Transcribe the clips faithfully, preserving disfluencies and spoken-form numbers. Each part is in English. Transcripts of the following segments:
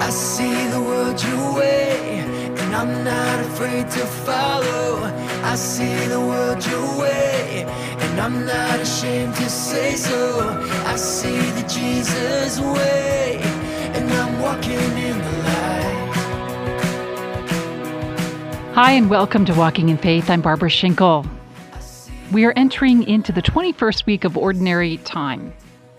I see the world your way, and I'm not afraid to follow. I see the world your way, and I'm not ashamed to say so. I see the Jesus way, and I'm walking in the light. Hi, and welcome to Walking in Faith. I'm Barbara Schinkel. We are entering into the twenty-first week of Ordinary Time.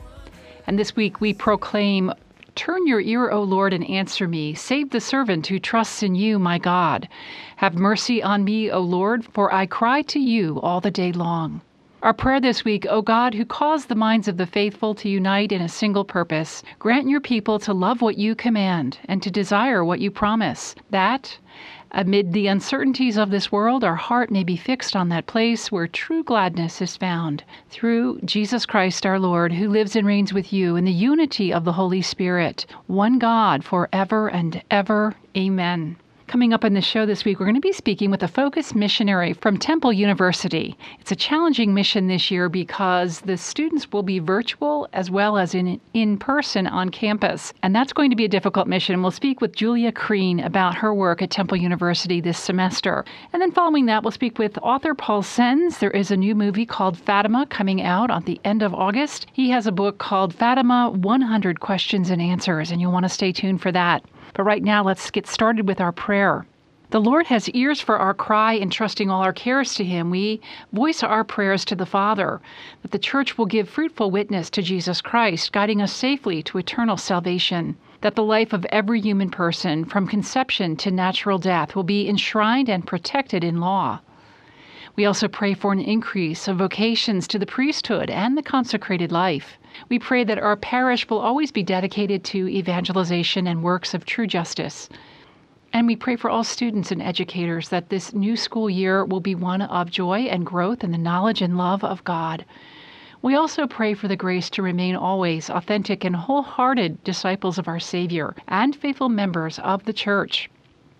And this week we proclaim, "Turn your ear, O Lord, and answer me. Save the servant who trusts in you, my God. Have mercy on me, O Lord, for I cry to you all the day long." Our prayer this week: O God, who caused the minds of the faithful to unite in a single purpose, grant your people to love what you command and to desire what you promise, that, amid the uncertainties of this world, our heart may be fixed on that place where true gladness is found, through Jesus Christ our Lord, who lives and reigns with you in the unity of the Holy Spirit, one God, forever and ever. Amen. Coming up on the show this week, we're going to be speaking with a Focus missionary from Temple University. It's a challenging mission this year because the students will be virtual as well as in in person on campus. And that's going to be a difficult mission. We'll speak with Julia Crean about her work at Temple University this semester. And then following that, we'll speak with author Paul Senz. There is a new movie called Fatima coming out at the end of August. He has a book called Fatima, one hundred Questions and Answers, and you'll want to stay tuned for that. But right now, let's get started with our prayer. The Lord has ears for our cry, entrusting all our cares to Him. We voice our prayers to the Father, that the Church will give fruitful witness to Jesus Christ, guiding us safely to eternal salvation, that the life of every human person, from conception to natural death, will be enshrined and protected in law. We also pray for an increase of vocations to the priesthood and the consecrated life. We pray that our parish will always be dedicated to evangelization and works of true justice. And we pray for all students and educators that this new school year will be one of joy and growth in the knowledge and love of God. We also pray for the grace to remain always authentic and wholehearted disciples of our Savior and faithful members of the Church.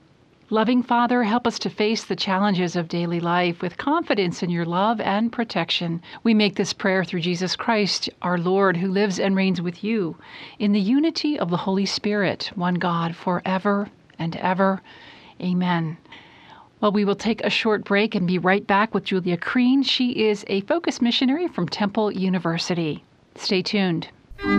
Loving Father, help us to face the challenges of daily life with confidence in your love and protection. We make this prayer through Jesus Christ, our Lord, who lives and reigns with you in the unity of the Holy Spirit, one God, forever and ever. Amen. Well, we will take a short break and be right back with Julia Crean. She is a Focus missionary from Temple University. Stay tuned.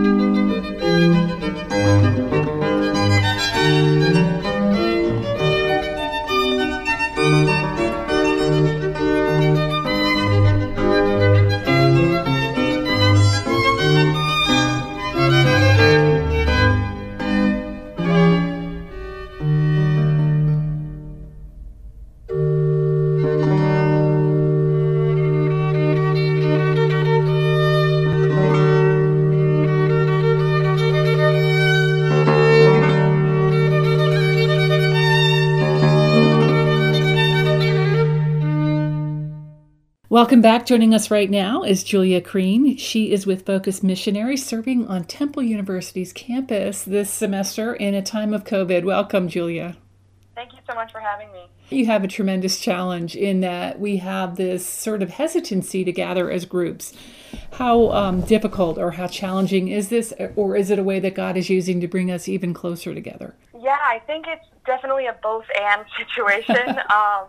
Welcome back. Joining us right now is Julia Crean. She is with Focus Missionary, serving on Temple University's campus this semester in a time of COVID. Welcome, Julia. Thank you so much for having me. You have a tremendous challenge in that we have this sort of hesitancy to gather as groups. How um, difficult or how challenging is this, or is it a way that God is using to bring us even closer together? Yeah, I think it's definitely a both-and situation. um,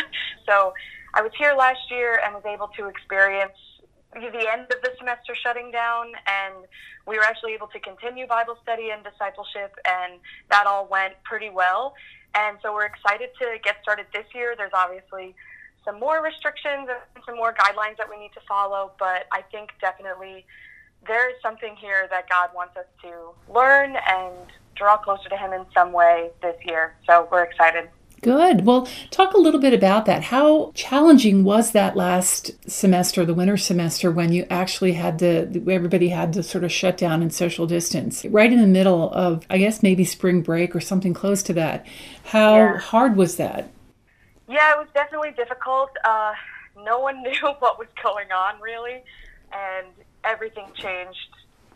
so I was here last year and was able to experience the end of the semester shutting down, and we were actually able to continue Bible study and discipleship, and that all went pretty well. And so we're excited to get started this year. There's obviously some more restrictions and some more guidelines that we need to follow, but I think definitely there is something here that God wants us to learn and draw closer to Him in some way this year. So we're excited. Good. Well, talk a little bit about that. How challenging was that last semester, the winter semester, when you actually had to, everybody had to sort of shut down and social distance, right in the middle of, I guess, maybe spring break or something close to that? How yeah. hard was that? Yeah, it was definitely difficult. Uh, no one knew what was going on, really, and everything changed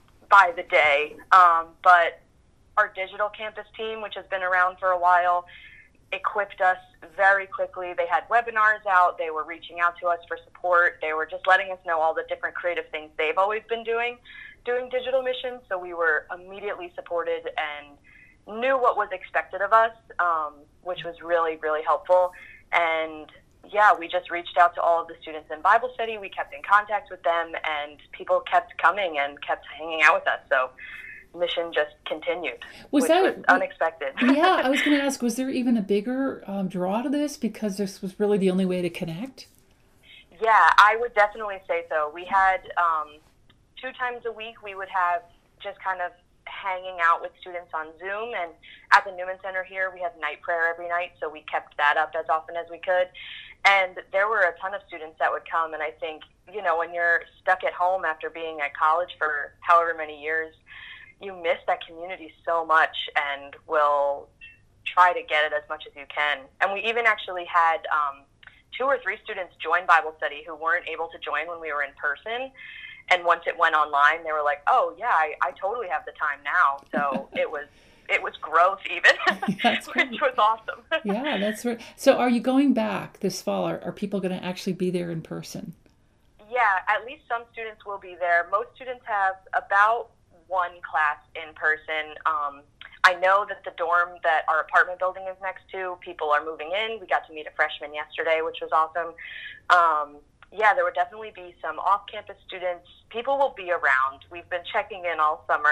by the day. Um, but our digital campus team, which has been around for a while, equipped us very quickly. They had webinars out. They were reaching out to us for support. They were just letting us know all the different creative things they've always been doing, doing digital missions. So we were immediately supported and knew what was expected of us, um, which was really, really helpful. And yeah, we just reached out to all of the students in Bible study. We kept in contact with them, and people kept coming and kept hanging out with us. So mission just continued, was which that was unexpected. Yeah, I was going to ask, was there even a bigger um, draw to this because this was really the only way to connect? Yeah, I would definitely say so. We had um, two times a week, we would have just kind of hanging out with students on Zoom. And at the Newman Center here, we had night prayer every night, so we kept that up as often as we could. And there were a ton of students that would come. And I think, you know, when you're stuck at home after being at college for however many years, you miss that community so much and will try to get it as much as you can. And we even actually had um, two or three students join Bible study who weren't able to join when we were in person. And once it went online, they were like, oh, yeah, I, I totally have the time now. So it was it was growth even, which was awesome. Yeah, that's right. So are you going back this fall? Are, are people going to actually be there in person? Yeah, at least some students will be there. Most students have about one class in person. Um, I know that the dorm that our apartment building is next to, people are moving in. We got to meet a freshman yesterday, which was awesome. Um, yeah, there would definitely be some off-campus students. People will be around. We've been checking in all summer.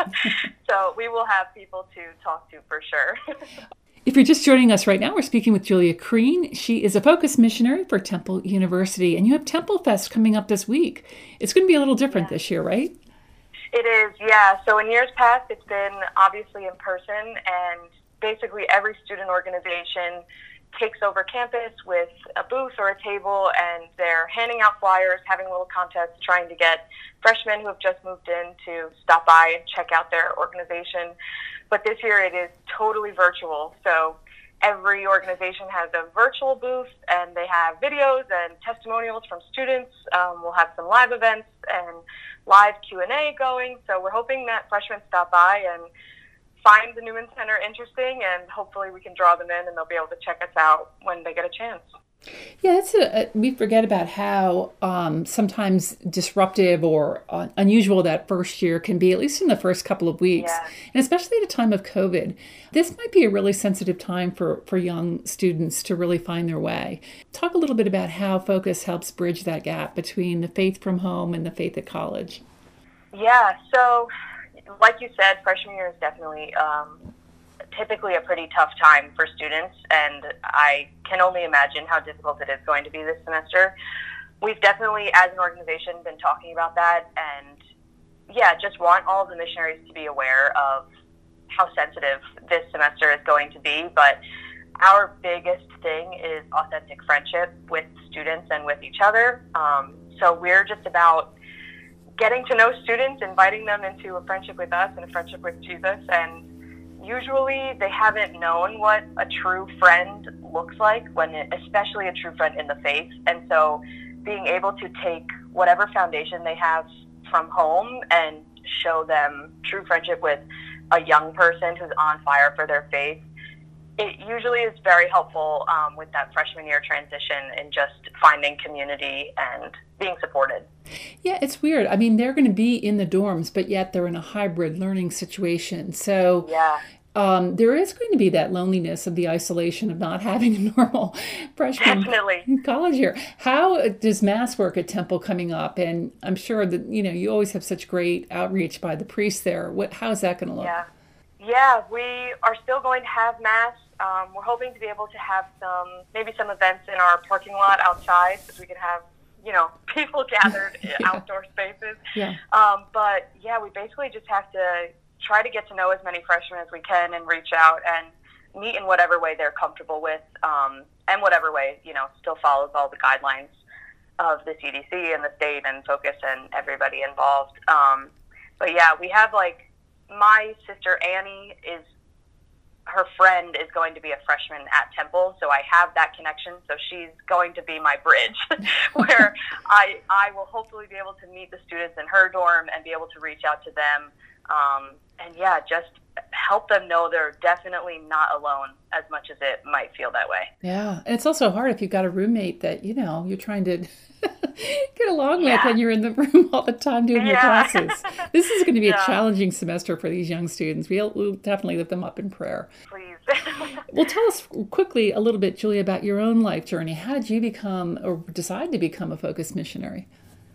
So we will have people to talk to for sure. If you're just joining us right now, we're speaking with Julia Crean. She is a focus missionary for Temple University, and you have Temple Fest coming up this week. It's going to be a little different yeah. this year, right? It is, yeah. So in years past, it's been obviously in person, and basically every student organization takes over campus with a booth or a table, and they're handing out flyers, having little contests, trying to get freshmen who have just moved in to stop by and check out their organization. But this year it is totally virtual. So every organization has a virtual booth, and they have videos and testimonials from students. Um, we'll have some live events and live Q and A going. So we're hoping that freshmen stop by and find the Newman Center interesting, and hopefully we can draw them in and they'll be able to check us out when they get a chance. Yeah, that's a, a, we forget about how um, sometimes disruptive or uh, unusual that first year can be, at least in the first couple of weeks, yeah. and especially at a time of COVID. This might be a really sensitive time for, for young students to really find their way. Talk a little bit about how Focus helps bridge that gap between the faith from home and the faith at college. Yeah, so like you said, freshman year is definitely um, typically a pretty tough time for students, and I can only imagine how difficult it is going to be this semester. We've definitely, as an organization, been talking about that, and yeah, just want all of the missionaries to be aware of how sensitive this semester is going to be. But our biggest thing is authentic friendship with students and with each other. Um, so we're just about getting to know students, inviting them into a friendship with us and a friendship with Jesus. And usually they haven't known what a true friend looks like, when it, especially a true friend in the faith. And so being able to take whatever foundation they have from home and show them true friendship with a young person who's on fire for their faith, it usually is very helpful um, with that freshman year transition and just finding community and being supported. Yeah, it's weird. I mean, they're going to be in the dorms, but yet they're in a hybrid learning situation. So yeah. um, there is going to be that loneliness of the isolation of not having a normal freshman Definitely. college year. How does Mass work at Temple coming up? And I'm sure that, you know, you always have such great outreach by the priests there. What, how is that going to look? Yeah. Yeah, we are still going to have Mass. Um, we're hoping to be able to have some, maybe some events in our parking lot outside, so we can have, you know, people gathered in yeah. outdoor spaces. Yeah. Um, but yeah, we basically just have to try to get to know as many freshmen as we can and reach out and meet in whatever way they're comfortable with, um, and whatever way, you know, still follows all the guidelines of the C D C and the state and Focus and everybody involved. Um, but yeah, we have like, my sister Annie is, her friend is going to be a freshman at Temple, so I have that connection. So she's going to be my bridge where I I will hopefully be able to meet the students in her dorm and be able to reach out to them. Um, and yeah, just help them know they're definitely not alone, as much as it might feel that way. Yeah. And it's also hard if you've got a roommate that, you know, you're trying to get along Yeah. with and you're in the room all the time doing your Yeah. classes. This is going to be Yeah. a challenging semester for these young students. We'll, we'll definitely lift them up in prayer. Please. Well, tell us quickly a little bit, Julia, about your own life journey. How did you become or decide to become a Focus missionary?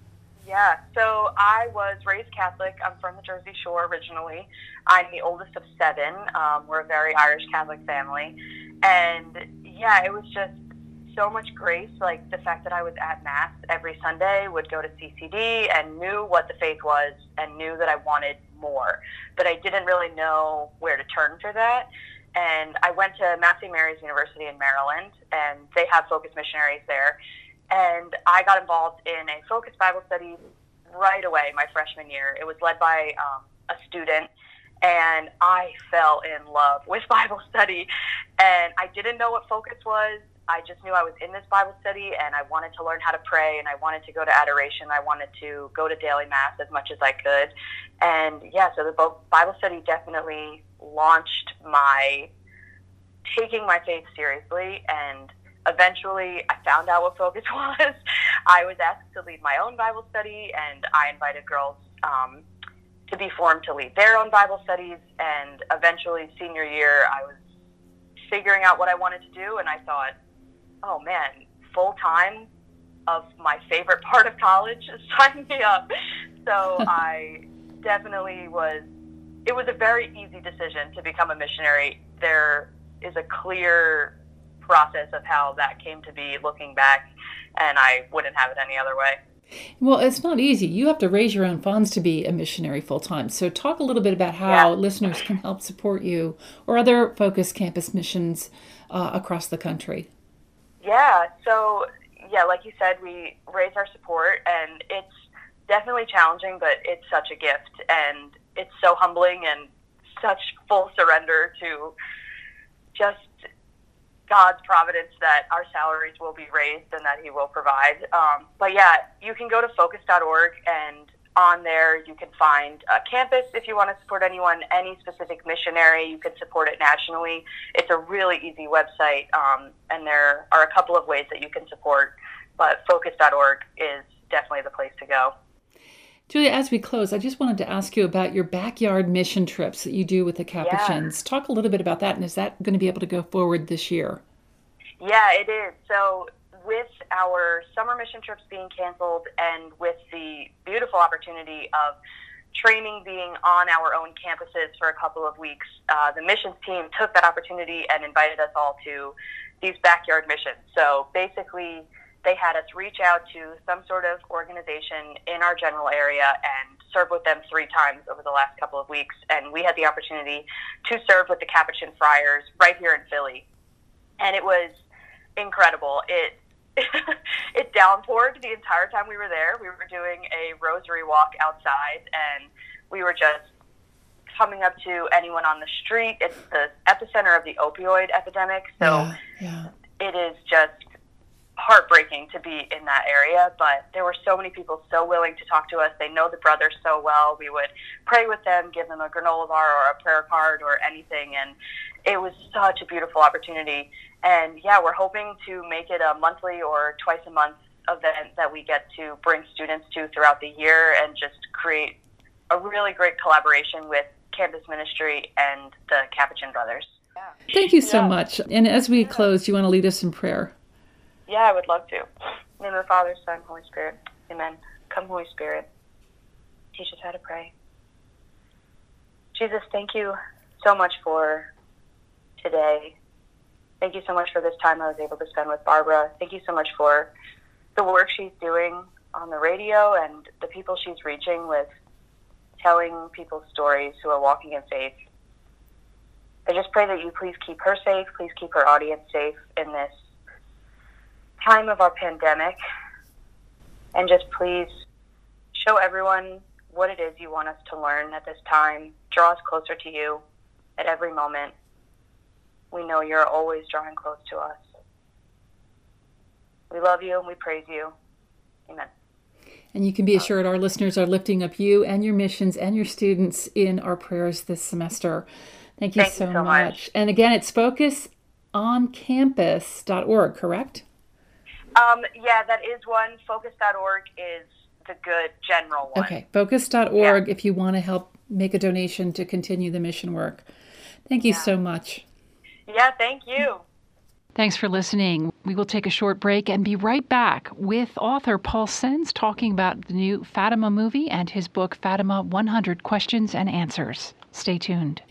Yeah, so I was raised Catholic. I'm from the Jersey Shore originally. I'm the oldest of seven. Um, we're a very Irish Catholic family. And yeah, it was just so much grace. Like the fact that I was at Mass every Sunday, would go to C C D and knew what the faith was and knew that I wanted more. But I didn't really know where to turn for that. And I went to Mount Saint Mary's University in Maryland, and they have Focus missionaries there. And I got involved in a Focus Bible study right away my freshman year. It was led by um, a student, and I fell in love with Bible study. And I didn't know what Focus was. I just knew I was in this Bible study, and I wanted to learn how to pray, and I wanted to go to adoration. I wanted to go to daily Mass as much as I could. And yeah, so the Bible study definitely launched my taking my faith seriously, and eventually I found out what Focus was. I was asked to lead my own Bible study, and I invited girls um, to be formed to lead their own Bible studies. And eventually, senior year, I was figuring out what I wanted to do, and I thought, oh man, full time of my favorite part of college, sign me up. So I definitely was, it was a very easy decision to become a missionary. There is a clear process of how that came to be looking back, and I wouldn't have it any other way. Well, it's not easy. You have to raise your own funds to be a missionary full time. So talk a little bit about how Yeah. listeners can help support you or other Focus campus missions uh, across the country. Yeah, so yeah, like you said, we raise our support, and it's definitely challenging, but it's such a gift, and it's so humbling and such full surrender to just God's providence that our salaries will be raised and that He will provide. Um, but yeah, you can go to focus dot org, and on there you can find a campus if you want to support anyone, any specific missionary. You can support it nationally. It's a really easy website, um, and there are a couple of ways that you can support, but focus dot org is definitely the place to go. Julia, as we close, I just wanted to ask you about your backyard mission trips that you do with the Capuchins. Yeah. Talk a little bit about that, and is that going to be able to go forward this year? Yeah, it is. So with our summer mission trips being canceled, and with the beautiful opportunity of training being on our own campuses for a couple of weeks, uh, the missions team took that opportunity and invited us all to these backyard missions. So basically, they had us reach out to some sort of organization in our general area and serve with them three times over the last couple of weeks. And we had the opportunity to serve with the Capuchin Friars right here in Philly. And it was incredible. It it downpoured the entire time we were there. We were doing a rosary walk outside, and we were just coming up to anyone on the street. It's the epicenter of the opioid epidemic, so yeah, yeah. It is just heartbreaking to be in that area, but there were so many people so willing to talk to us. They know the brothers so well. We would pray with them, give them a granola bar or a prayer card or anything, and it was such a beautiful opportunity. And yeah, we're hoping to make it a monthly or twice a month event that we get to bring students to throughout the year, and just create a really great collaboration with campus ministry and the Capuchin brothers. Yeah. Thank you so yeah. much. And as we close, do you want to lead us in prayer? Yeah, I would love to. In the name of the Father, Son, Holy Spirit. Amen. Come, Holy Spirit. Teach us how to pray. Jesus, thank you so much for today. Thank you so much for this time I was able to spend with Barbara. Thank you so much for the work she's doing on the radio and the people she's reaching with telling people's stories who are walking in faith. I just pray that you please keep her safe. Please keep her audience safe in this time of our pandemic, and just please show everyone what it is you want us to learn at this time. Draw us closer to you at every moment. We know you're always drawing close to us. We love you and we praise you. Amen. And you can be assured our listeners are lifting up you and your missions and your students in our prayers this semester. Thank you, Thank so, you so much. much. And again, it's focus on campus dot org, correct? Um, yeah, that is one. Focus dot org is the good general one. Okay, focus dot org Yeah. if you want to help make a donation to continue the mission work. Thank you Yeah. so much. Yeah, thank you. Thanks for listening. We will take a short break and be right back with author Paul Senz talking about the new Fatima movie and his book, Fatima one hundred Questions and Answers. Stay tuned.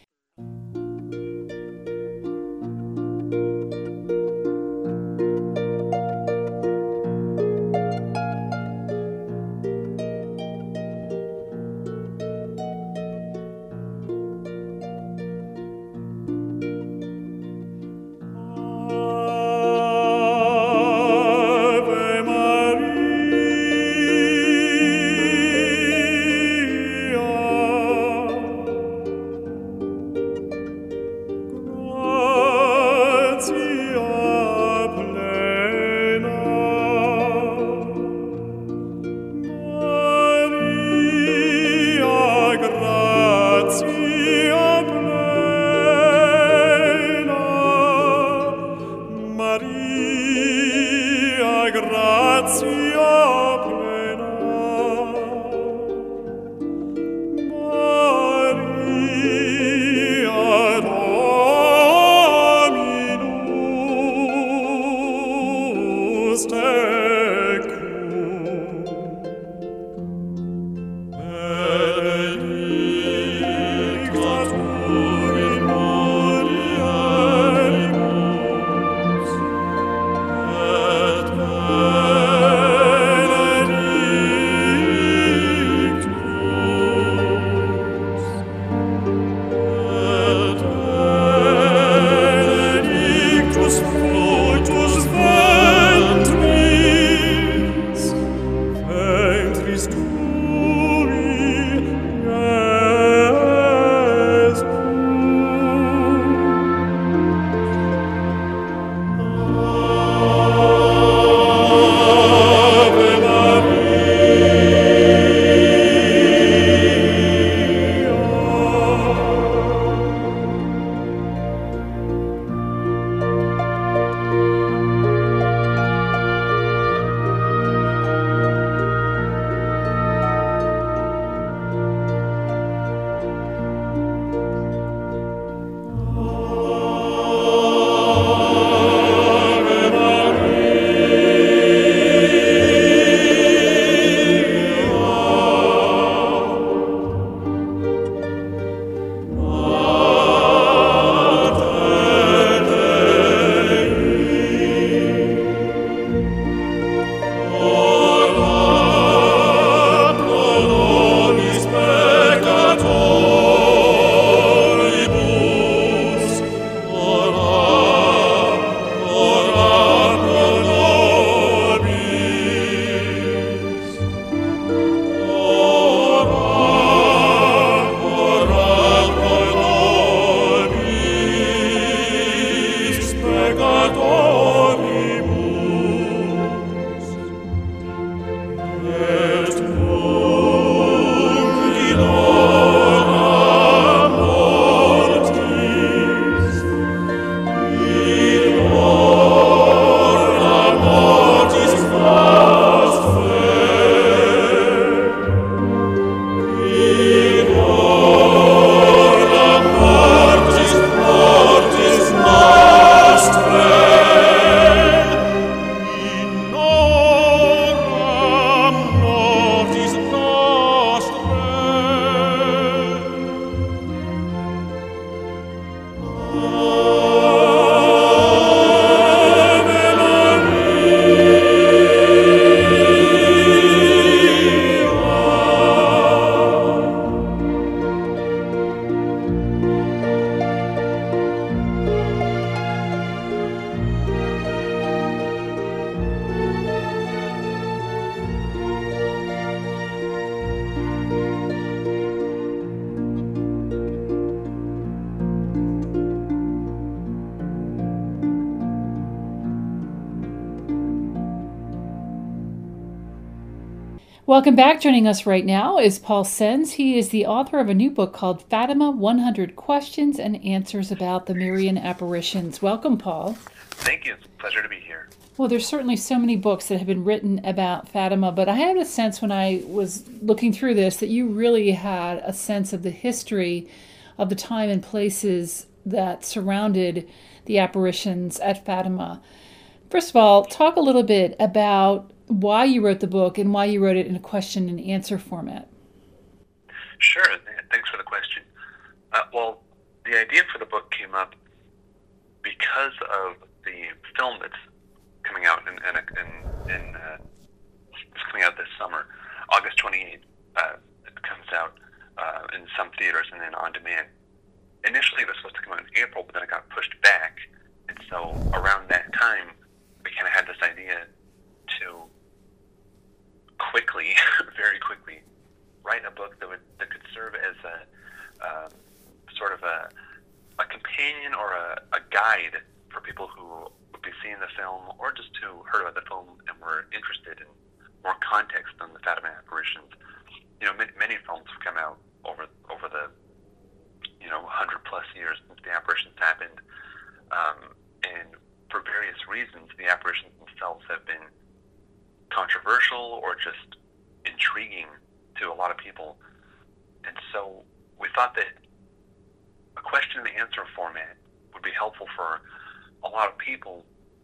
Welcome back. Joining us right now is Paul Senz. He is the author of a new book called Fatima, one hundred Questions and Answers About the Marian Apparitions. Welcome, Paul. Thank you. It's a pleasure to be here. Well, there's certainly so many books that have been written about Fatima, but I had a sense when I was looking through this that you really had a sense of the history of the time and places that surrounded the apparitions at Fatima. First of all, talk a little bit about why you wrote the book and why you wrote it in a question and answer format. Sure. Thanks for the question. Uh, well, the idea for the book came up because of the film that's coming out in, in, in, in uh, it's coming out this summer, August twenty-eighth. Uh, it comes out uh, in some theaters and then on demand. Initially, it was supposed to come out in April, but then it got pushed back. And so around that time, we kind of had this idea to quickly, very quickly, write a book that would that could serve as a um, sort of a, a companion or a, a guide for people who would be seeing the film or just who heard about the film and were interested in more context on the Fatima apparitions. You know, many, many films have come out over over the you know one hundred plus years since the apparitions happened, um, and for various reasons, the apparitions themselves have been controversial or just intriguing to a lot of people. And so we thought that a question and answer format would be helpful for a lot of people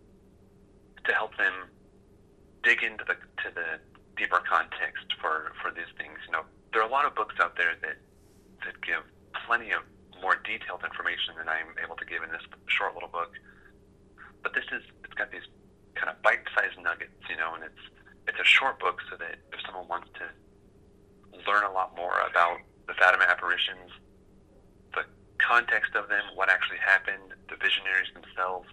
to help them dig into the to the deeper context for, for these things. You know, there are a lot of books out there that that give plenty of more detailed information than I'm able to give in this short little book. But this is, it's got these kind of bite-sized nuggets, you know, and it's it's a short book so that if someone wants to learn a lot more about the Fatima apparitions, the context of them, what actually happened, the visionaries themselves,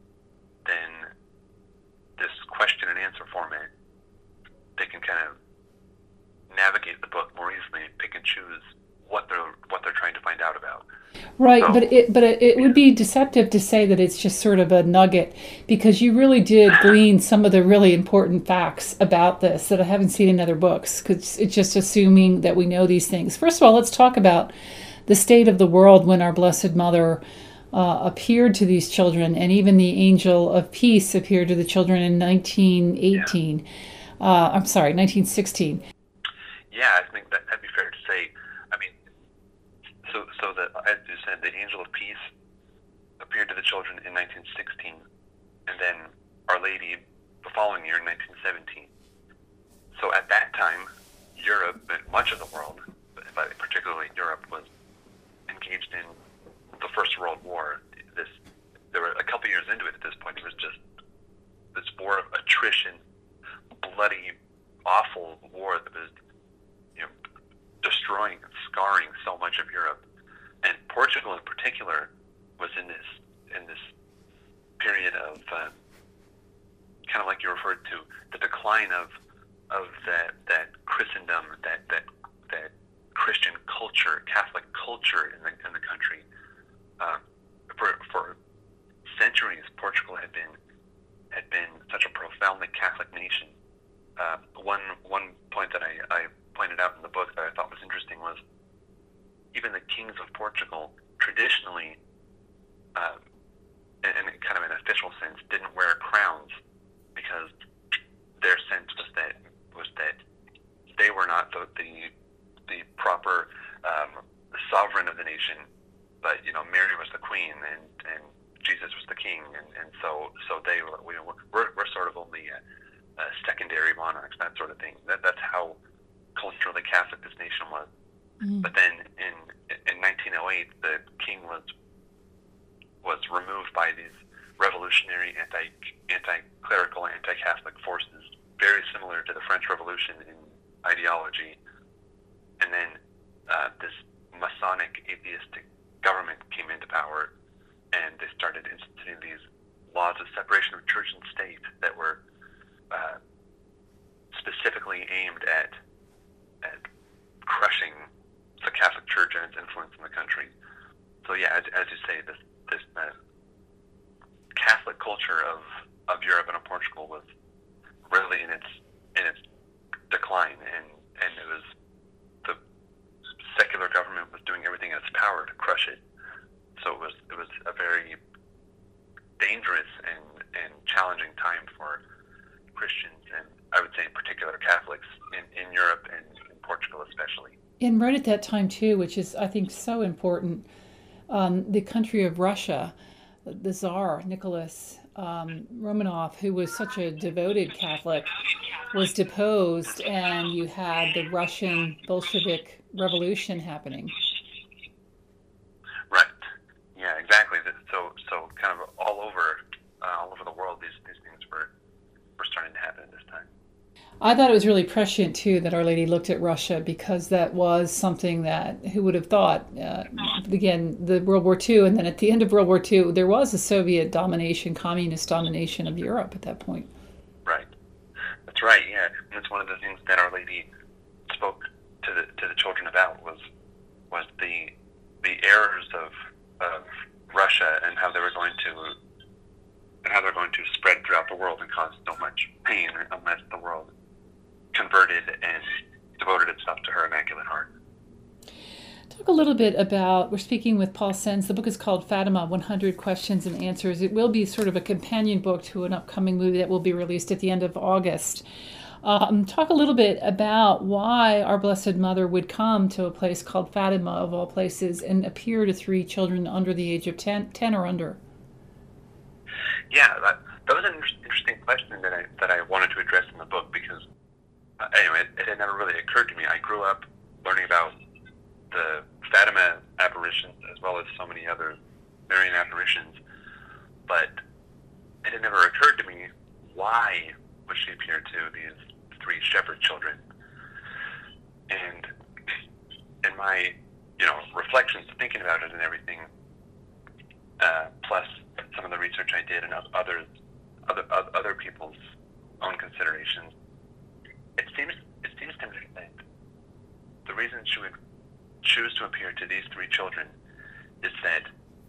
then this question and answer format, they can kind of navigate the book more easily and pick and choose what they're what they're trying to find out about. Right, so, but it but it, it would be deceptive to say that it's just sort of a nugget, because you really did glean some of the really important facts about this that I haven't seen in other books, because it's just assuming that we know these things. First of all, let's talk about the state of the world when our Blessed Mother uh, appeared to these children, and even the angel of peace appeared to the children in nineteen eighteen. Yeah. Uh, I'm sorry, nineteen sixteen. Yeah, I think that, that'd be fair to say. I mean, so so that, as you said, the angel of peace appeared to the children in nineteen sixteen, and then Our Lady the following year in nineteen seventeen. So at that time, Europe, much of the world, but particularly Europe, was engaged in the First World War. This, there were a couple years into it at this point. It was just this war of attrition, bloody, awful war that was, you know, destroying and scarring so much of Europe. And Portugal in particular was in this in this period of uh, kind of like you referred to, the decline of of that that Christendom, that that that Christian culture, Catholic culture in the in the country. Uh, for for centuries, Portugal had been had been such a profoundly Catholic nation. Uh, one one point that I, I pointed out in the book that I thought was interesting was even the kings of Portugal traditionally, uh, in, in kind of an official sense, didn't wear crowns, because their sense was that was that they were not the the, the proper um, sovereign of the nation, but you know Mary was the queen and, and Jesus was the king, and, and so so they were we were we're, we're sort of only uh, uh, secondary monarchs, that sort of thing. That that's how culturally Catholic this nation was. Mm. But then in in nineteen oh eight, the king was was removed by these revolutionary anti anti clerical anti Catholic forces, very similar to the French Revolution in ideology. And then uh, this Masonic atheistic government came into power, and they started instituting these laws of separation of church and state that were uh, specifically aimed at at crushing the Catholic Church and its influence in the country. So yeah, as, as you say, this this uh, Catholic culture of, of Europe and of Portugal was really in its in its decline, and crush it. So it was it was a very dangerous and, and challenging time for Christians, and I would say in particular Catholics in, in Europe and in Portugal especially. And right at that time too, which is I think so important, um, the country of Russia, the Tsar Nicholas um, Romanov, who was such a devoted Catholic, was deposed, and you had the Russian Bolshevik Revolution happening. Right. Yeah, exactly. So, so kind of all over, uh, all over the world, these these things were were starting to happen at this time. I thought it was really prescient too that Our Lady looked at Russia, because that was something that who would have thought? Uh, again, the World War Two, and then at the end of World War Two, there was a Soviet domination, communist domination of Europe at that point. Right. That's right. Yeah, and that's one of the things that Our Lady spoke to the to the children about was was the the errors of of Russia and how they were going to and how they're going to spread throughout the world and cause so much pain unless the world converted and devoted itself to her Immaculate Heart. Talk a little bit about, we're speaking with Paul Sens. The book is called Fatima, one hundred Questions and Answers. It will be sort of a companion book to an upcoming movie that will be released at the end of August. Um, talk a little bit about why our Blessed Mother would come to a place called Fatima, of all places, and appear to three children under the age of ten, ten or under. Yeah, that, that was an interesting question that I that I wanted to address in the book, because uh, anyway, it, it had never really occurred to me. I grew up learning about the Fatima apparitions as well as so many other Marian apparitions, but it had never occurred to me why would she appear to these three shepherd children. And in my, you know, reflections, thinking about it and everything, uh, plus some of the research I did and others, other other people's own considerations, it seems it seems to me that the reason she would choose to appear to these three children is that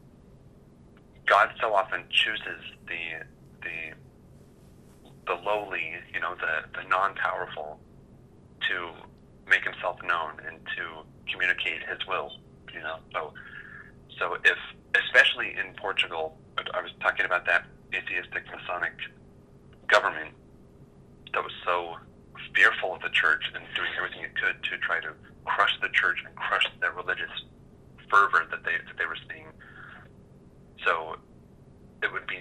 God so often chooses the the the lowly, you know, the, the non-powerful, to make himself known and to communicate his will, you know. So, so if, especially in Portugal, I was talking about that atheistic Masonic government that was so fearful of the church and doing everything it could to try to crush the church and crush the religious fervor that they that they were seeing. So it would be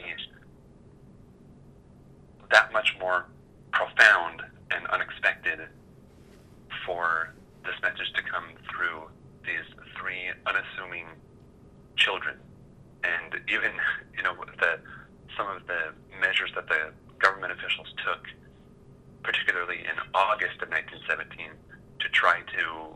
that much more profound and unexpected for this message to come through these three unassuming children. And even, you know, the some of the measures that the government officials took, particularly in August of nineteen seventeen, to try to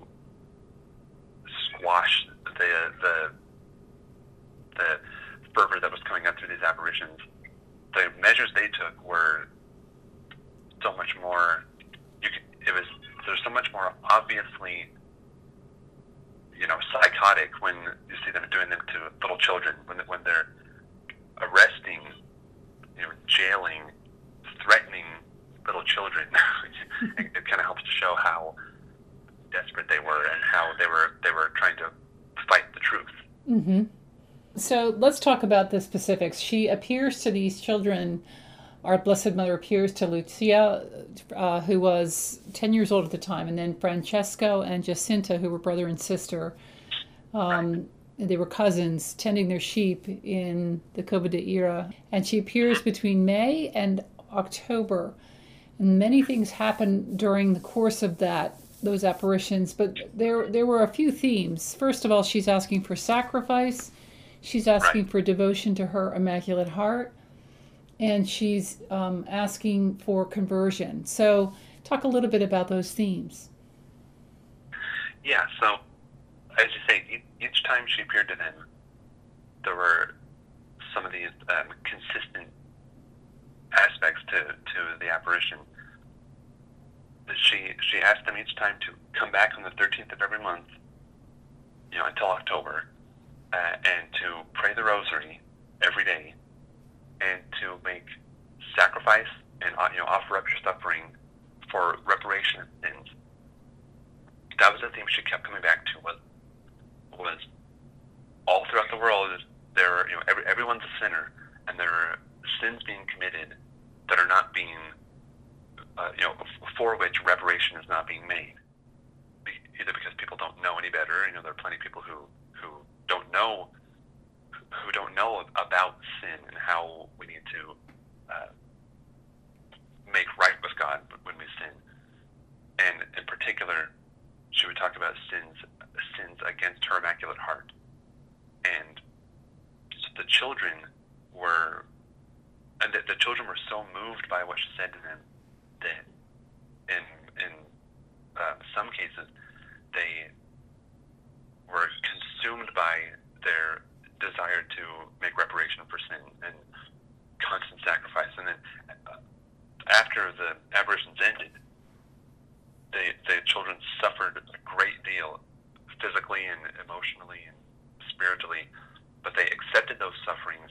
squash the the the fervor that was coming up through these apparitions, the measures they took were so much more. You could, it was there's so much more obviously, you know, psychotic when you see them doing them to little children, when when they're arresting, you know, jailing, threatening little children. it, it kind of helps to show how desperate they were and how they were they were trying to fight the truth. Mm-hmm. So let's talk about the specifics. She appears to these children, our Blessed Mother appears to Lucia, uh, who was ten years old at the time, and then Francesco and Jacinta, who were brother and sister. Um, they were cousins tending their sheep in the Cova de Ira. And she appears between May and October. And many things happen during the course of that those apparitions, but there there were a few themes. First of all, she's asking for sacrifice. She's asking for devotion to her Immaculate Heart, and she's um, asking for conversion. So talk a little bit about those themes. Yeah, so as you say, each time she appeared to them, there were some of these um, consistent aspects to, to the apparition. She she asked them each time to come back on the thirteenth of every month, you know, until October, uh, and to pray the Rosary every day, and to make sacrifice and uh, you know offer up your suffering for reparation of sins. That was the theme she kept coming back to. Was was the world, there are, you know, every, everyone's a sinner, and there are sins being committed that are not being, uh, you know, for which reparation is not being made. Be, either because people don't know any better. You know, there are plenty of people who, who don't know who don't know about sin and how we need to uh, make right with God when we sin. And in particular, she would talk about sins sins against her Immaculate Heart. And so the children were, and the, the children were so moved by what she said to them that in in uh, some cases they were consumed by their desire to make reparation for sin and constant sacrifice. And then uh, after the apparitions ended, the the children suffered a great deal, physically and emotionally and spiritually, but they accepted those sufferings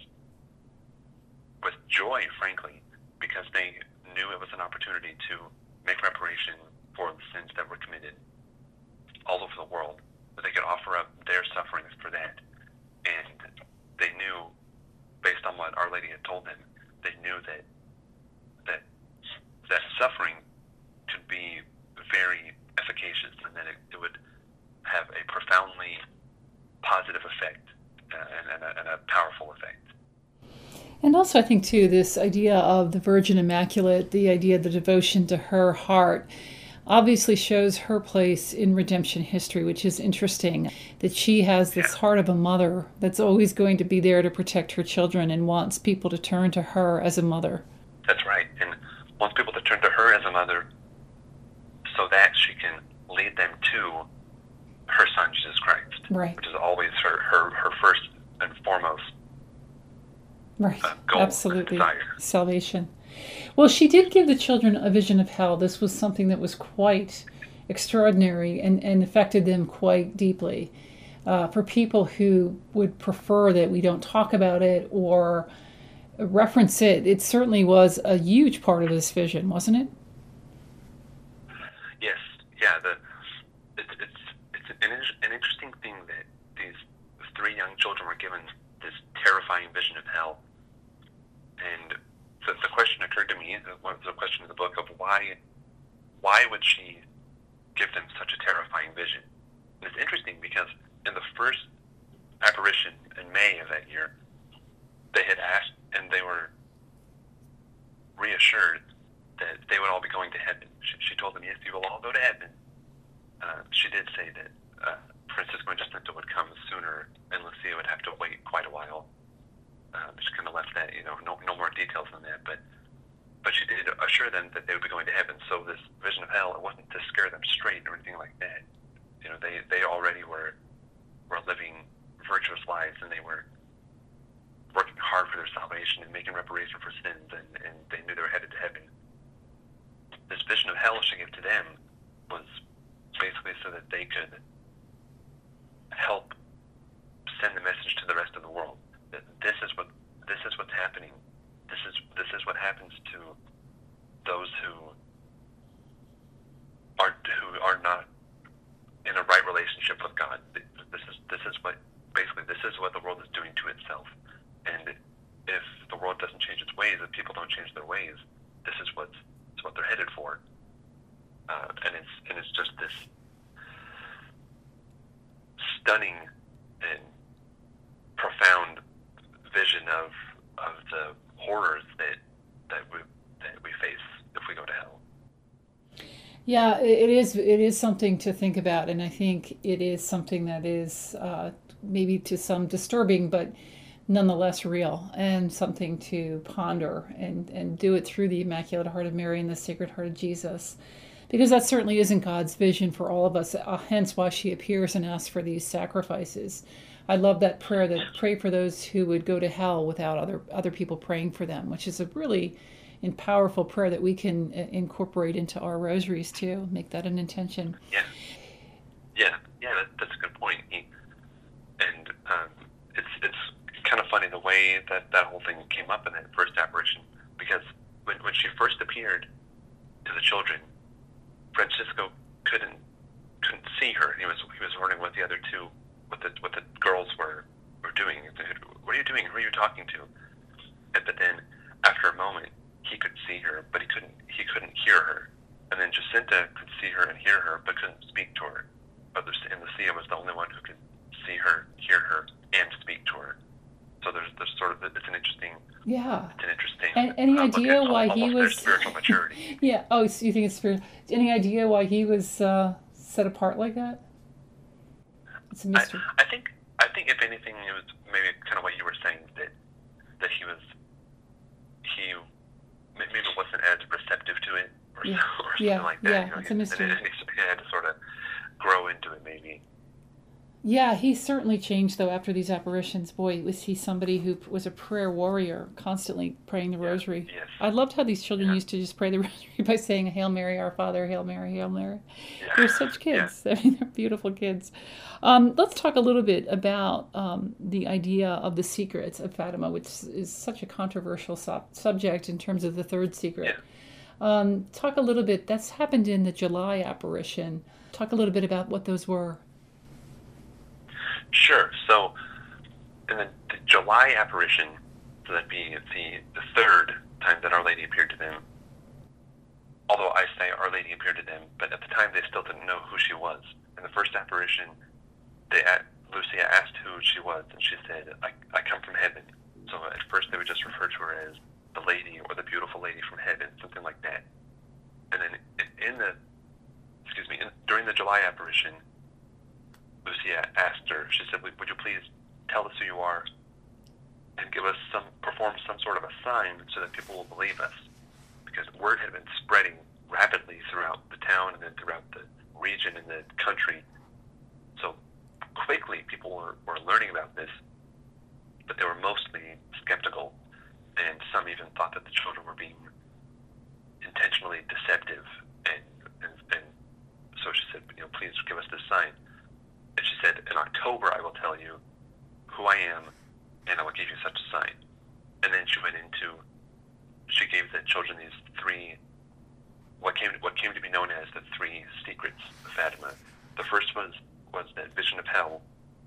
with joy, frankly, because they knew it was an opportunity to make reparation for the sins that were committed all over the world, that they could offer up their sufferings for that. And they knew, based on what Our Lady had told them, they knew that that that suffering could be very efficacious, and that it, it would have a profoundly positive effect uh, and, and, a, and a powerful effect. And also, I think, too, this idea of the Virgin Immaculate, the idea of the devotion to her heart, obviously shows her place in redemption history, which is interesting, that she has this Yeah. heart of a mother that's always going to be there to protect her children and wants people to turn to her as a mother. That's right, and wants people to turn to her as a mother so that she can lead them to her Son, Jesus Christ, Right. which is always her, her, her first and foremost Right. uh, goal Absolutely. and desire. Salvation. Well, she did give the children a vision of hell. This was something that was quite extraordinary and, and affected them quite deeply. Uh, for people who would prefer that we don't talk about it or reference it, it certainly was a huge part of this vision, wasn't it? Yes, yeah. The it's it's it's an, an interesting thing that these three young children were given this terrifying vision of hell, and the, the question occurred to me. One of the question in the book of why why would she give them such a terrifying vision? And it's interesting because in the first apparition in May of that year, they had asked, and they were reassured that they would all be going to heaven. She, she told them, yes, you will all go to heaven. Uh, she did say that uh, Francisco and Jacinta would come sooner, and Lucia would have to wait quite a while. Uh, she kind of left that, you know, no, no more details than that, but but she did assure them that they would be going to heaven. So this vision of hell, it wasn't to scare them straight or anything like that. You know, they, they already were were living virtuous lives, and they were working hard for their salvation and making reparation for sins, and, and they knew they were headed to heaven. This vision of hell she gave to them was basically so that they could help send the message to the rest of the world that this is what this is what's happening. This is this is what happens to those who are who are not in a right relationship with God. This is this is what basically this is what the world is doing to itself. And if the world doesn't change its ways, if people don't change their ways, this is what's it's what they're headed for. Uh, and it's and it's just this stunning and profound vision of of the horrors that that we that we face if we go to hell. Yeah, it is. It is something to think about, and I think it is something that is uh, maybe to some disturbing, but nonetheless real, and something to ponder and and do it through the Immaculate Heart of Mary and the Sacred Heart of Jesus, because that certainly isn't God's vision for all of us. Uh, hence, why she appears and asks for these sacrifices. I love that prayer that pray for those who would go to hell without other other people praying for them, which is a really and powerful prayer that we can uh, incorporate into our rosaries too. Make that an intention. Yeah, yeah, yeah. That, that's a good point. He, and um, it's it's kind of funny the way that that whole thing came up in that first apparition, because when when she first appeared to the children, Francisco couldn't couldn't see her. He was he was wondering what the other two, what the what the girls were were doing. who are you talking to? And, but then, after a moment, he could see her, but he couldn't. He couldn't hear her. And then Jacinta could see her and hear her, but couldn't speak to her. But and Lucia was the only one who could see her, hear her, and speak to her. So there's, there's sort of it's an interesting. Yeah. It's an interesting. And any uh, idea at, why he was their spiritual maturity? Yeah. Oh, so you think it's spiritual? Any idea why he was uh, set apart like that? It's a mystery. I, I think. I think if anything, it was maybe kind of what you were saying, that that he was he maybe wasn't as receptive to it, or, Yeah. or something Yeah. like that. Yeah. You know, It's a mystery. And it, he had to sort of grow into it, maybe. Yeah, he certainly changed, though, after these apparitions. Boy, was he somebody who was a prayer warrior, constantly praying the Yeah, rosary. yes. I loved how these children Yeah. used to just pray the rosary by saying, Hail Mary, Our Father, Hail Mary, Hail Mary. Yeah. They're such kids. I mean, they're beautiful kids. Um, let's talk a little bit about um, the idea of the secrets of Fatima, which is such a controversial sub- subject in terms of the third secret. Yeah. Um, talk a little bit, that's happened in the July apparition. Talk a little bit about what those were. Sure. So, in the, the July apparition, so that'd be the, the third time that Our Lady appeared to them. Although I say Our Lady appeared to them, but at the time they still didn't know who she was. In the first apparition, they Lucia asked who she was, and she said, I, I come from heaven. So at first they would just refer to her as the lady or the beautiful lady from heaven, something like that. And then in the, excuse me, in, during the July apparition, Lucia asked her, she said, would you please tell us who you are and give us some, perform some sort of a sign so that people will believe us? Because word had been spreading rapidly throughout the town and then throughout the region and the country. So quickly people were, were learning about this, but they were mostly skeptical, and some even thought that the children were being intentionally deceptive. And, and, and so she said, you know, please give us this sign. And she said, in October I will tell you who I am, and I will give you such a sign. And then she went into, she gave the children these three, what came what came to be known as the three secrets of Fatima. The first was, was that vision of hell.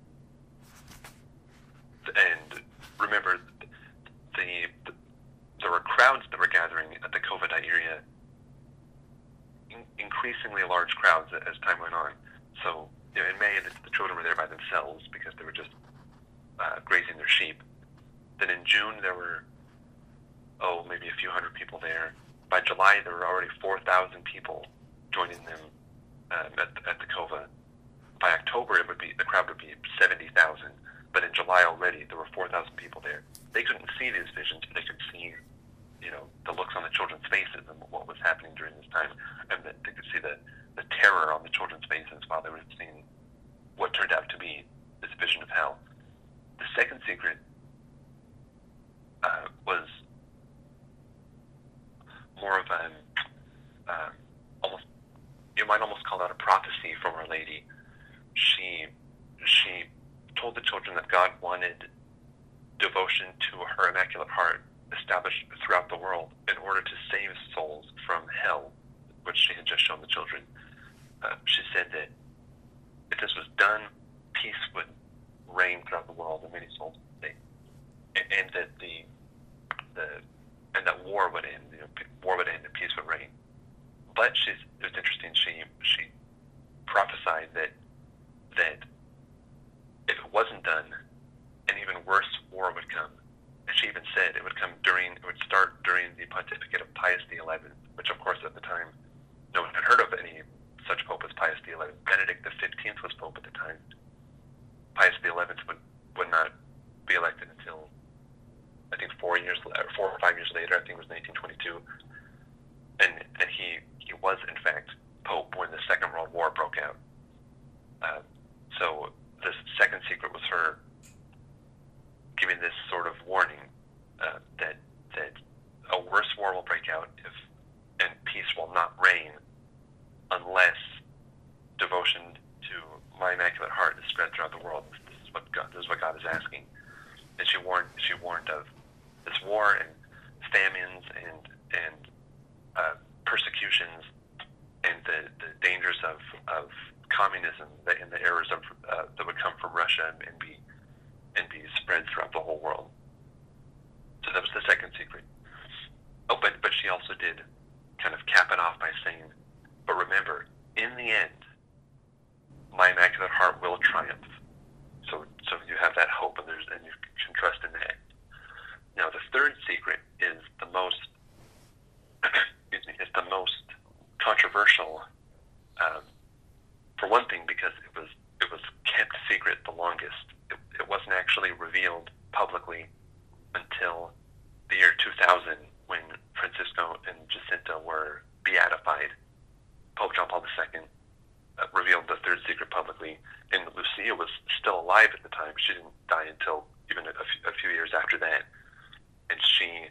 And remember, the, the there were crowds that were gathering at the Kovadai area, in, increasingly large crowds as time went on. So, you know, in May, the, the children were there by themselves because they were just uh, grazing their sheep. Then in June, there were, oh, maybe a few hundred people there. By July, there were already four thousand people joining them um, at, at the Kova. By October, it would be the crowd would be seventy thousand. But in July already, there were four thousand people there. They couldn't see these visions, but they could see, you know, the looks on the children's faces and what was happening during this time. And that they could see the, the terror on the children's faces while they were seeing what turned out to be this vision of hell. The second secret uh, was more of an, uh, almost, you might almost call that a prophecy from Our Lady. She, she told the children that God wanted devotion to her Immaculate Heart established throughout the world in order to save souls from hell, which she had just shown the children. Uh, she said that if this was done, peace would reign throughout the world and many souls would be saved, and that the the and that war would end. You know, war would end and peace would reign. But she's, it was interesting. She she prophesied that that if it wasn't done, an even worse war would come. And she even said it would come during, it would start during the pontificate of Pius the eleventh, which of course at the time no one had heard of any such pope as Pius the eleventh. Benedict the fifteenth was pope at the time. Pius the eleventh would, would not be elected until, I think, four years, four or five years later. I think it was nineteen twenty-two. And, and he, he was, in fact, pope when the Second World War broke out. Uh, so this second secret was her giving this sort of warning uh, that that a worse war will break out if and peace will not reign unless devotion to my Immaculate Heart is spread throughout the world. This is what God, this is what God is asking. And she warned she warned of this war and famines and and uh, persecutions and the, the dangers of of communism and the errors of uh, that would come from Russia and be and be spread throughout the whole world. so that was the second secret. Oh, but, but she also did kind of cap it off by saying, but remember, in the end, my Immaculate Heart will triumph. So, so you have that hope, and there's, and you can trust in that. Now, the third secret is the most, excuse me, is the most controversial. Um, for one thing, because it was it was kept secret the longest. It, it wasn't actually revealed publicly until the year two thousand, when Francisco and Jacinta were beatified. Pope John Paul the Second uh, revealed the third secret publicly, and Lucia was still alive at the time. She didn't die until even a, f- a few years after that, and she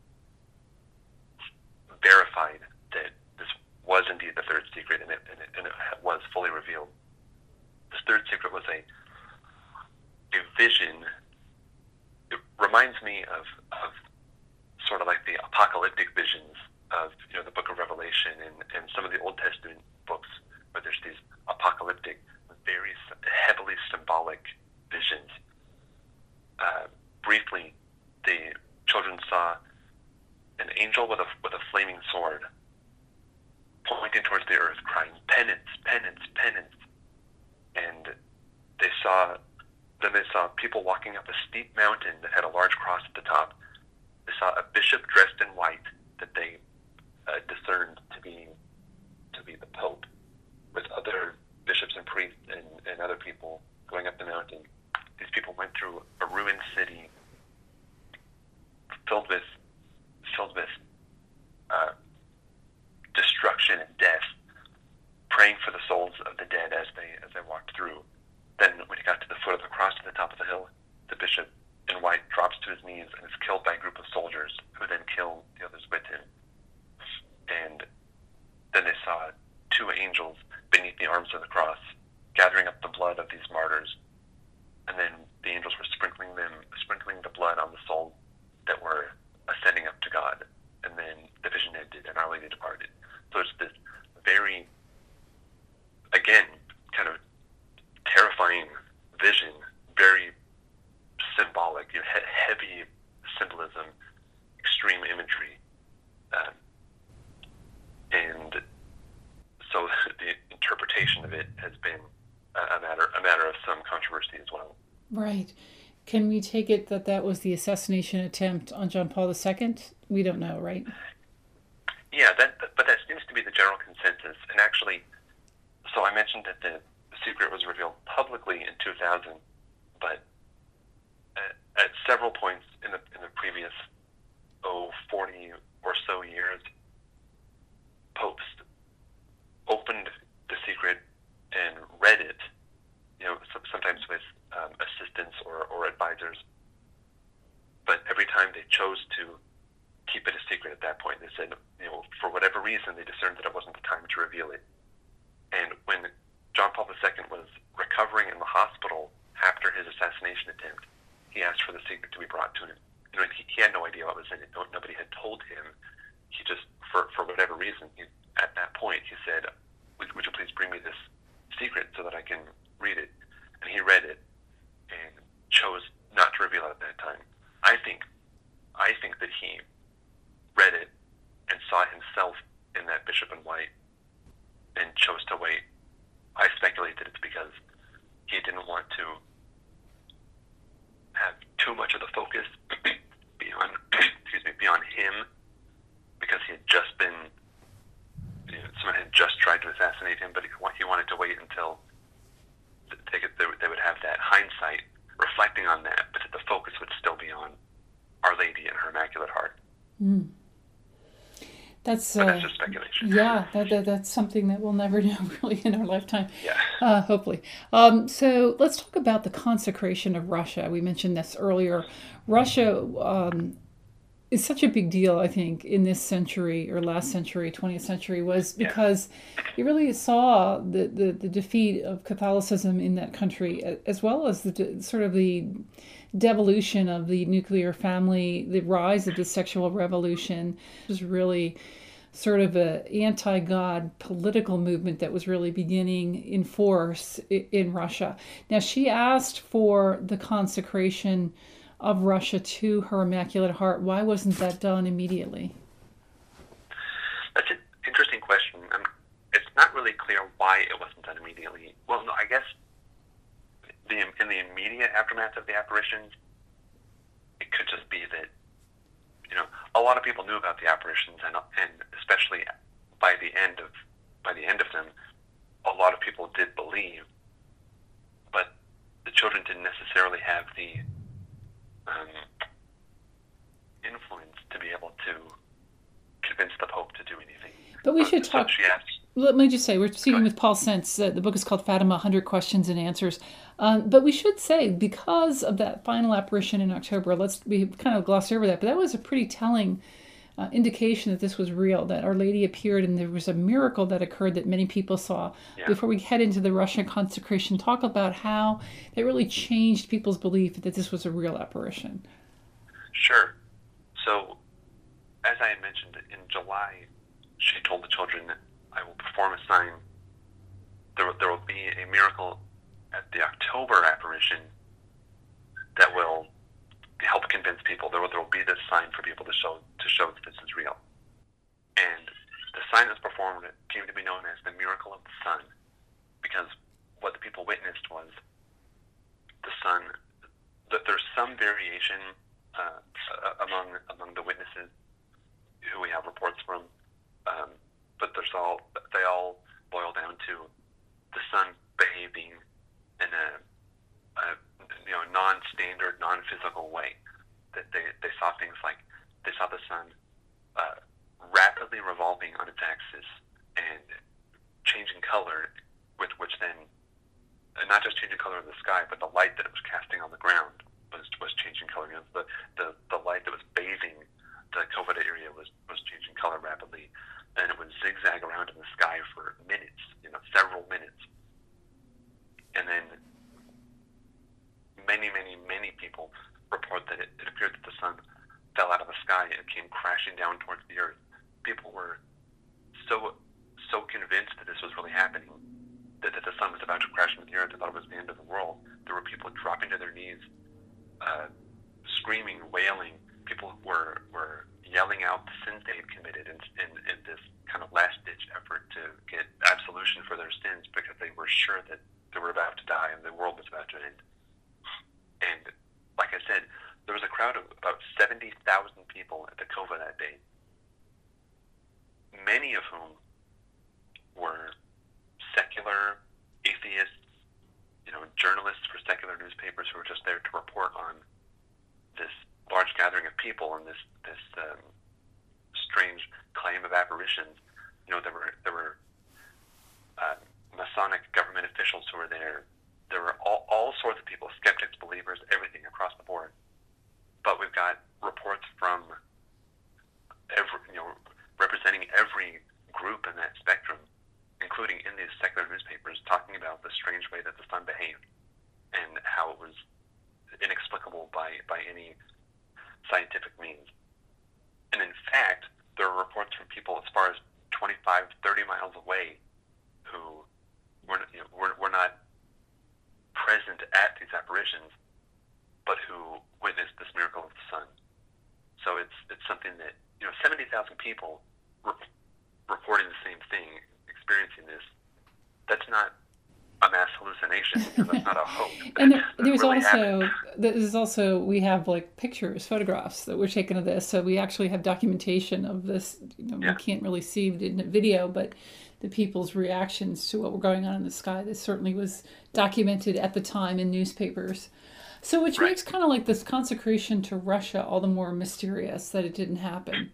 verified that this was indeed the third secret, and it, and it, and it was fully revealed. This third secret was a a vision. It reminds me of, of sort of like the apocalyptic visions of, you know, the Book of Revelation and, and some of the Old Testament books, where there's these apocalyptic, very heavily symbolic visions. Uh, briefly, the children saw an angel with a with a flaming sword pointing towards the earth, crying, "Penance, penance, penance!" And they saw, then they saw people walking up a steep mountain that had a large cross at the top. They saw a bishop dressed in white that they uh, discerned to be to be the Pope, with other bishops and priests and, and other people going up the mountain. These people went through a ruined city filled with filled with uh, destruction and death, praying for the souls of the dead as they as they walked through. Then, when he got to the foot of the cross at the top of the hill, the bishop in white drops to his knees and is killed by a group of soldiers, who then kill the others with him. And then they saw two angels beneath the arms of the cross, gathering up the blood of these martyrs. And then the angels were sprinkling them, sprinkling the blood on the souls that were ascending up to God. And then the vision ended, and Our Lady departed. So it's this very, again, kind of terrifying vision, very symbolic, you know, he- heavy symbolism, extreme imagery. Um, and so the interpretation of it has been a matter a matter of some controversy as well. Right. Can we take it that that was the assassination attempt on John Paul the Second? We don't know, right? Yeah, that, but that seems to be the general consensus. And actually, so I mentioned that the secret was revealed publicly in two thousand, but at, at several points in the in the previous, oh, forty or so years, popes opened the secret and read it, you know, sometimes with um, assistants or, or advisors. But every time they chose to keep it a secret at that point, they said, you know, for whatever reason, they discerned that it wasn't the time to reveal it. And when John Paul the Second was recovering in the hospital after his assassination attempt, he asked for the secret to be brought to him. You know, he, he had no idea what was in it. No, nobody had told him. He just, for, for whatever reason, he, at that point, he said, would, would you please bring me this secret so that I can read it? And he read it and chose not to reveal it at that time. I think, I think that he read it and saw himself in that bishop in white and chose to wait. I speculate that it's because he didn't want to have too much of the focus beyond, excuse me, beyond him, because he had just been, you know, someone had just tried to assassinate him, but he, he wanted to wait until they, could, they would have that hindsight reflecting on that, but that the focus would still be on Our Lady and her Immaculate Heart. Mm. That's, but uh, that's just speculation. Yeah, that, that that's something that we'll never know really in our lifetime. Yeah. Uh, hopefully. Um, so let's talk about the consecration of Russia. We mentioned this earlier. Russia um, is such a big deal, I think, in this century or last century, twentieth century, was because yeah. it really saw the, the, the defeat of Catholicism in that country, as well as the sort of the devolution of the nuclear family, the rise of the sexual revolution. It was really sort of an anti-God political movement that was really beginning in force in Russia. Now, she asked for the consecration of Russia to her Immaculate Heart? Why wasn't that done immediately? That's an interesting question. Um, it's not really clear why it wasn't done immediately. Well, no, I guess the, in the immediate aftermath of the apparitions, it could just be that, you know, a lot of people knew about the apparitions, and and especially by the end of by the end of them, a lot of people did believe, but the children didn't necessarily have the um, influence to be able to convince the Pope to do anything. But we so, should so talk. She asked, Let me just say, we're speaking with Paul Sense. Uh, the book is called Fatima, one hundred Questions and Answers. Um, but we should say, because of that final apparition in October, let's we kind of glossed over that, but that was a pretty telling uh, indication that this was real, that Our Lady appeared and there was a miracle that occurred that many people saw. Yeah. Before we head into the Russian consecration, talk about how it really changed people's belief that this was a real apparition. Sure. So, as I had mentioned, in July, she told the children that I will perform a sign. There, there will be a miracle at the October apparition that will help convince people. There will, there will be this sign for people to show to show that this is real. And the sign that's performed came to be known as the miracle of the sun, because what the people witnessed was the sun. That there's some variation uh, among among the witnesses who we have reports from. Um, but there's all they all boil down to the sun behaving in a, a you know non-standard, non-physical way. That they, they saw things like they saw the sun uh, rapidly revolving on its axis and changing color, with which then and not just changing color in the sky, but the light that it was casting on the ground was was changing color. You know, the, the the light that was bathing the Kovada area was was changing color rapidly. And it would zigzag around in the sky for minutes, you know, several minutes. And then many, many, many people report that it, it appeared that the sun fell out of the sky and came crashing down towards the earth. People were so so convinced that this was really happening, that, that the sun was about to crash into the earth. They thought it was the end of the world. There were people dropping to their knees, uh, screaming, wailing. People were were yelling out the sins they had committed in, in, in this kind of last-ditch effort to get absolution for their sins, because they were sure that they were about to die and the world was about to end. And like I said, there was a crowd of about seventy thousand people at the Kova that day, many of whom were secular atheists, you know, journalists for secular newspapers who were just there to report on this large gathering of people and this this um, strange claim of apparitions. You know, there were there were uh, Masonic government officials who were there. There were all, all sorts of people, skeptics, believers, everything across the board. But we've got reports from every, you know, representing every group in that spectrum, including in these secular newspapers, talking about the strange way that the sun behaved and how it was inexplicable by by any scientific means. And in fact, there are reports from people as far as twenty-five, thirty miles away who were, you know, were, were not present at these apparitions, but who witnessed this miracle of the sun. So it's it's something that, you know, seventy thousand people re- reporting the same thing, experiencing this. That's not a mass hallucination. You know, that's not a hoax. And there, there's really also happened. there's also we have like pictures, photographs that were taken of this, so we actually have documentation of this. You know, Yeah. we can't really see it in a video, but the people's reactions to what were going on in the sky. This certainly was documented at the time in newspapers. So, which Right. makes kind of like this consecration to Russia all the more mysterious that it didn't happen.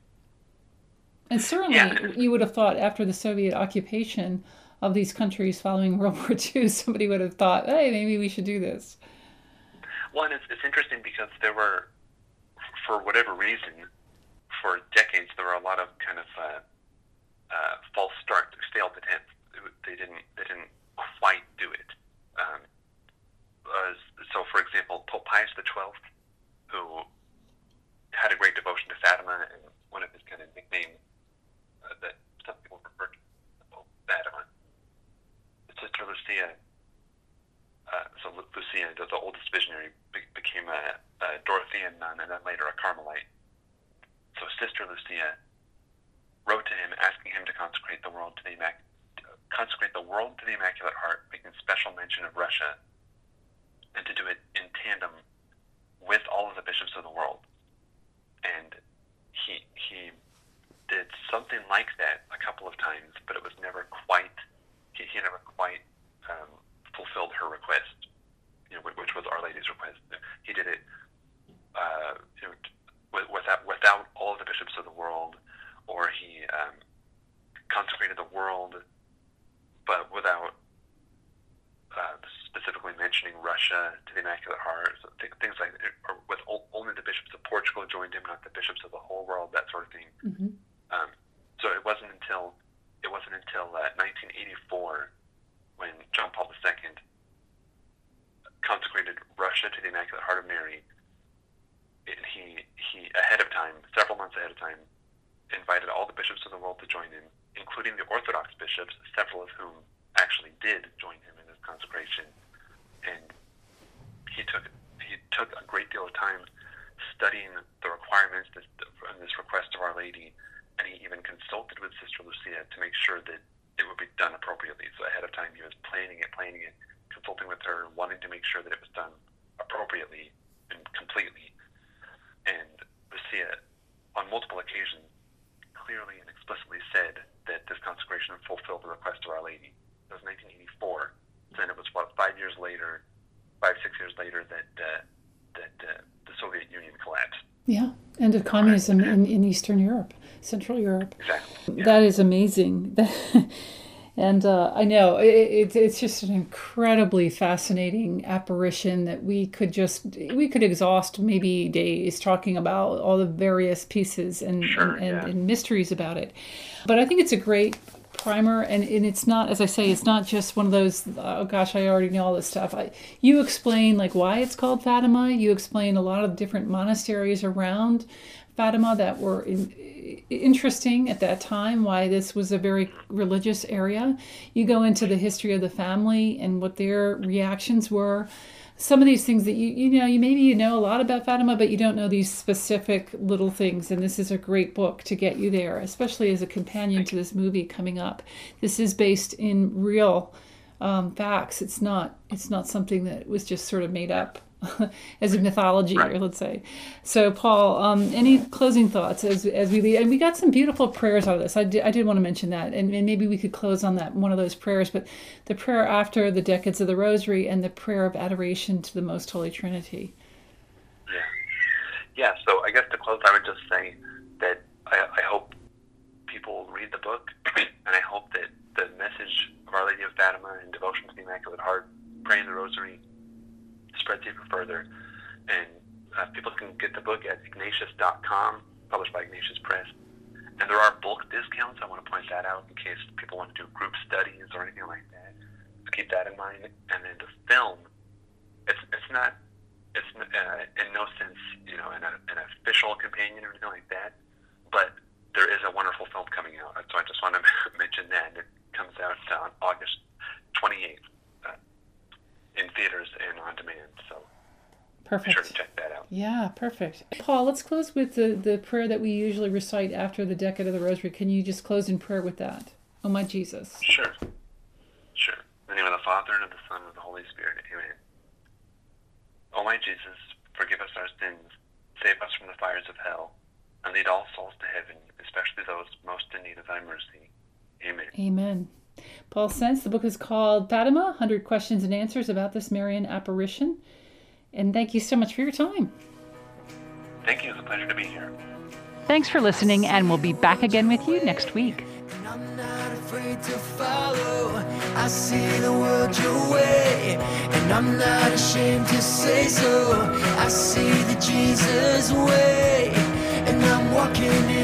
And certainly, Yeah. you would have thought after the Soviet occupation of these countries following World War Two, somebody would have thought, hey, maybe we should do this. Well, and it's, it's interesting because there were, for whatever reason, for decades, there were a lot of kind of uh, uh, false start, failed attempts. They didn't, they didn't quite do it. Um, uh, so, for example, Pope Pius the twelfth, who had a great devotion to Fatima, and one of his kind of nicknames uh, that some people refer to Pope Fatima, Sister Lucia. Uh, so Lucia, the, the oldest visionary Mary be- became a, a Dorothean nun and then later a Carmelite. So Sister Lucia wrote to him asking him to consecrate the world to the Immac- consecrate the world to the Immaculate Heart, making special mention of Russia, and to do it in tandem with all of the bishops of the world. And he he did something like that a couple of times, but it was never quite, he, he never quite um, fulfilled her request, you know, which was Our Lady's request. He did it uh, you know, without, without all of the bishops of the world, or he um, consecrated the world, but without uh, specifically mentioning Russia to the Immaculate Heart, so th- things like that, or with o- only the bishops of Portugal joined him, not the bishops of the whole world, that sort of thing. Mm-hmm. Um, so it wasn't until it wasn't until uh, nineteen eighty-four when John Paul the Second consecrated Russia to the Immaculate Heart of Mary. And he he ahead of time, several months ahead of time, invited all the bishops of the world to join him, including the Orthodox bishops, several of whom actually did join him in his consecration. And he took he took a great deal of time studying the requirements and this request of Our Lady, and he even consulted with Sister Lucia to make sure that it would be done appropriately. So ahead of time, he was planning it, planning it, consulting with her, wanting to make sure that it was done appropriately and completely. And Lucia, on multiple occasions, clearly and explicitly said that this consecration fulfilled the request of Our Lady. It was nineteen eighty-four. Then it was, what, five years later, five, six years later, that uh, that uh, the Soviet Union collapsed. Yeah, and of communism in, in Eastern Europe, Central Europe. Exactly. Yeah. That is amazing. And uh, I know it, it, it's just an incredibly fascinating apparition that we could just, we could exhaust maybe days talking about all the various pieces and, Sure, and, and, yeah. and mysteries about it. But I think it's a great primer, and, and it's not, as I say, it's not just one of those, oh gosh, I already know all this stuff. I, you explain like why it's called Fatima. You explain a lot of different monasteries around Fatima that were in, interesting at that time, why this was a very religious area. You go into the history of the family and what their reactions were. Some of these things that you you know, you maybe you know a lot about Fatima, but you don't know these specific little things. And this is a great book to get you there, especially as a companion to this movie coming up. This is based in real um, facts. It's not it's not something that was just sort of made up as a mythology, Right. or let's say. So, Paul, um, any closing thoughts as as we leave? And we got some beautiful prayers out of this. I did, I did want to mention that, and, and maybe we could close on that one of those prayers. But the prayer after the Decades of the Rosary and the prayer of adoration to the Most Holy Trinity. Yeah. Yeah, so I guess to close, I would just say that I, I hope people read the book, and I hope that the message of Our Lady of Fatima and devotion to the Immaculate Heart, praying the Rosary, spreads even further. And uh, people can get the book at ignatius dot com, published by Ignatius Press. And there are bulk discounts. I want to point that out in case people want to do group studies or anything like that. So keep that in mind. And then the film, it's it's not, it's uh, in no sense, you know, an, an official companion or anything like that, but there is a wonderful film coming out. So I just want to mention that. It comes out uh, on August twenty-eighth uh, in theaters and on demand. So Perfect. be sure to check that out. Yeah, perfect. Paul, let's close with the, the prayer that we usually recite after the Decade of the Rosary. Can you just close in prayer with that? Oh, my Jesus. Sure. Sure. In the name of the Father, and of the Son, and of the Holy Spirit. Amen. O my Jesus, forgive us our sins, save us from the fires of hell, and lead all souls to heaven, especially those most in need of thy mercy. Amen. Amen. Paul Sense, the book is called Fatima, one hundred Questions and Answers About This Marian Apparition. And thank you so much for your time. Thank you. It's a pleasure to be here. Thanks for listening, and we'll be back again with you next week. And I'm not afraid to follow. I see the world your way, and I'm not ashamed to say so. I see the Jesus way, and I'm walking in